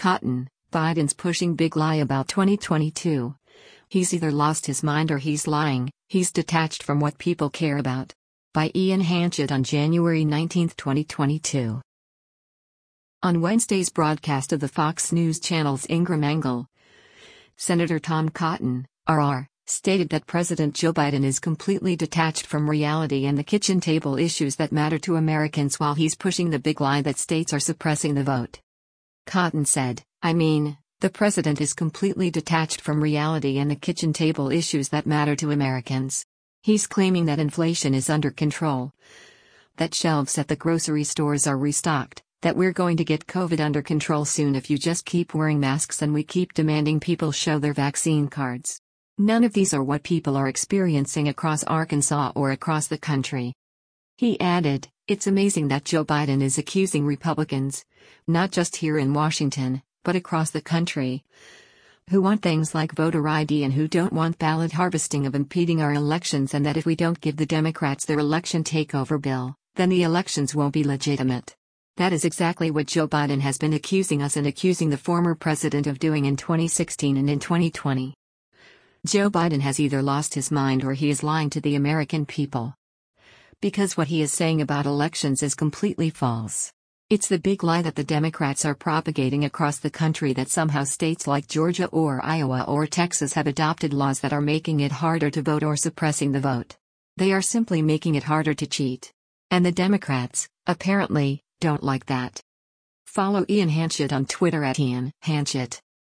Cotton, Biden's pushing big lie about 2022. He's either lost his mind or he's lying, he's detached from what people care about. By Ian Hanchett on January 19, 2022. On Wednesday's broadcast of the Fox News Channel's Ingraham Angle, Senator Tom Cotton, RR, stated that President Joe Biden is completely detached from reality and the kitchen table issues that matter to Americans while he's pushing the big lie that states are suppressing the vote. Cotton said, the president is completely detached from reality and the kitchen table issues that matter to Americans. He's claiming that inflation is under control, that shelves at the grocery stores are restocked, that we're going to get COVID under control soon if you just keep wearing masks and we keep demanding people show their vaccine cards. None of these are what people are experiencing across Arkansas or across the country. He added, it's amazing that Joe Biden is accusing Republicans, not just here in Washington, but across the country, who want things like voter ID and who don't want ballot harvesting of impeding our elections, and that if we don't give the Democrats their election takeover bill, then the elections won't be legitimate. That is exactly what Joe Biden has been accusing us and accusing the former president of doing in 2016 and in 2020. Joe Biden has either lost his mind or he is lying to the American people. Because what he is saying about elections is completely false. It's the big lie that the Democrats are propagating across the country that somehow states like Georgia or Iowa or Texas have adopted laws that are making it harder to vote or suppressing the vote. They are simply making it harder to cheat. And the Democrats, apparently, don't like that. Follow Ian Hanchett on Twitter @IanHanchett.